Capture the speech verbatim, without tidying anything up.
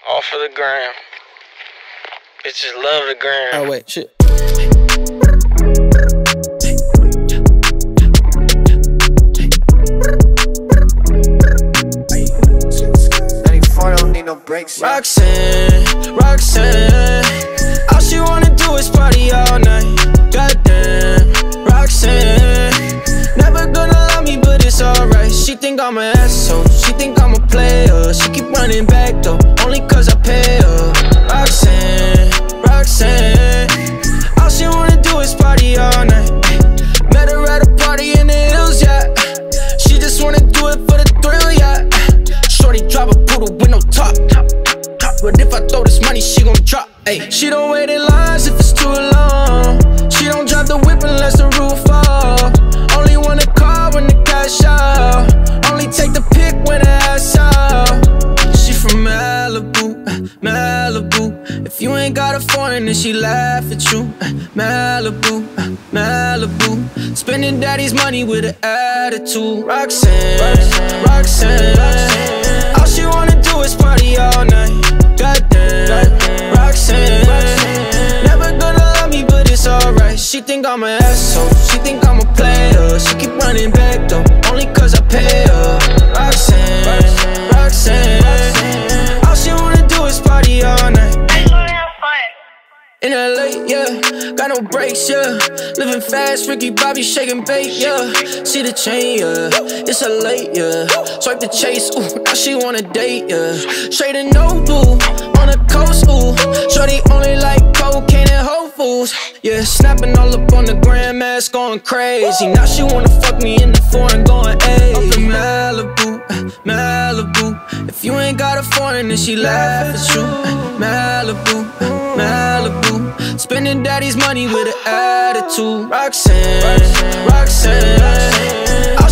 All for the gram. Bitches love the gram. Oh, wait, shit. ninety-four don't need no breaks. Roxanne, Roxanne, all she wanna do is party all night. Goddamn, Roxanne, never gonna love me, but it's alright. She think I'm an asshole, she think I'm a player. She keep running back though, only cause I pay her. Roxanne, Roxanne, all she wanna do is party all night. Met her at a party in the hills, yeah. She just wanna do it for the thrill, yeah. Shorty drop a poodle with no top, but if I throw this money, she gon' drop. Ay, she don't wait in lines if it's too long. She don't drive the whip unless the roof fall. Only want a car when the cash out. Only take the pic when the ass out. She from Malibu, Malibu. If you ain't got a foreign, then she laugh at you. Malibu, Malibu. Spending daddy's money with an attitude. Roxanne, Roxanne, Roxanne. All she wanna do is party all night. Goddamn, Roxanne, Roxanne. Never gonna love me, but it's alright. She think I'm an asshole, she think I'm a player. She keep running back though, only cause I pay her. Roxanne, Roxanne, Roxanne. All she wanna do is party all night. In L A, yeah, got no brakes, yeah. Living fast, Ricky Bobby shaking bait, yeah. See the chain, yeah, it's a late, yeah. Swipe the chase, ooh, now she wanna date, yeah. Straight and no blue, on the coast, ooh. Shorty only like cocaine and Whole Foods, yeah. Snapping all up on the grandmas, going crazy. Now she wanna fuck me in the foreign, going ayy. Up in Malibu, Malibu. If you ain't got a foreign, then she laugh at you. Malibu, Malibu. Spending daddy's money with an attitude. Roxanne, Roxanne, Roxanne.